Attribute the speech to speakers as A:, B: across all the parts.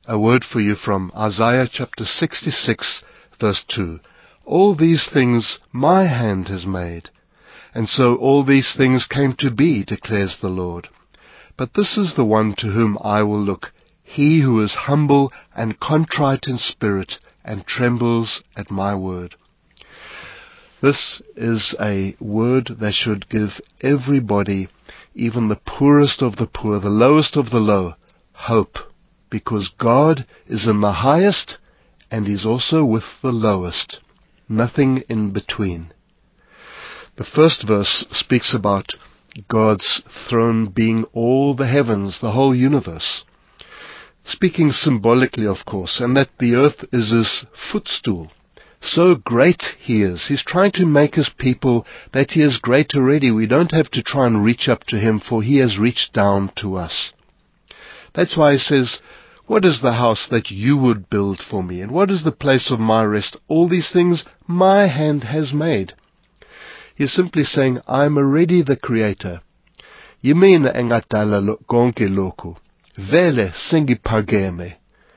A: A word for you from Isaiah chapter 66, verse 2. All these things my hand has made, and so all these things came to be, declares the Lord. But this is the one to whom I will look, he who is humble and contrite in spirit, and trembles at my word. This is a word that should give everybody, even the poorest of the poor, the lowest of the low, hope. Because God is in the highest, and He's also with the lowest. Nothing in between. The first verse speaks about God's throne being all the heavens, the whole universe. Speaking symbolically, of course, and that the earth is His footstool. So great He is. He's trying to make His people that He is great already. We don't have to try and reach up to Him, for He has reached down to us. That's why He says, what is the house that you would build for me? And what is the place of my rest? All these things my hand has made. He's simply saying, I'm already the Creator. Yimina engadala konke lokhu. Vele singiphakeme.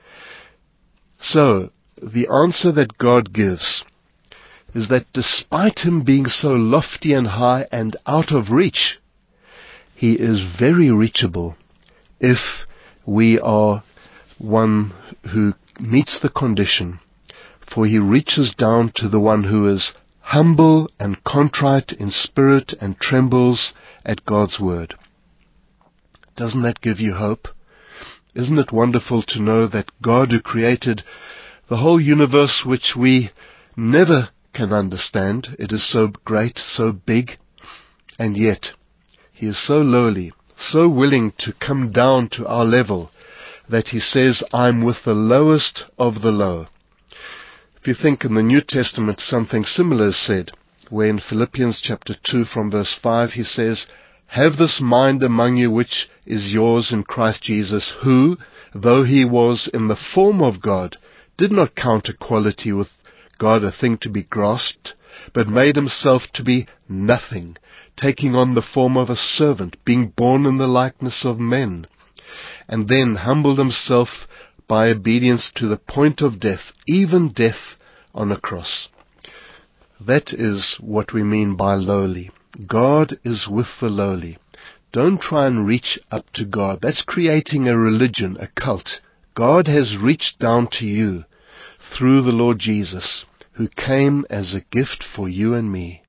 A: So, the answer that God gives is that despite Him being so lofty and high and out of reach, He is very reachable if we are one who meets the condition, for He reaches down to the one who is humble and contrite in spirit and trembles at God's word. Doesn't that give you hope? Isn't it wonderful to know that God, who created the whole universe, which we never can understand, it is so great, so big, and yet He is so lowly, so willing to come down to our level, that He says, I'm with the lowest of the low. If you think in the New Testament, something similar is said, where in Philippians chapter 2 from verse 5 He says, have this mind among you which is yours in Christ Jesus, who, though He was in the form of God, did not count equality with God a thing to be grasped, but made Himself to be nothing, taking on the form of a servant, being born in the likeness of men, and then humbled Himself by obedience to the point of death, even death on a cross. That is what we mean by lowly. God is with the lowly. Don't try and reach up to God. That's creating a religion, a cult. God has reached down to you through the Lord Jesus, who came as a gift for you and me.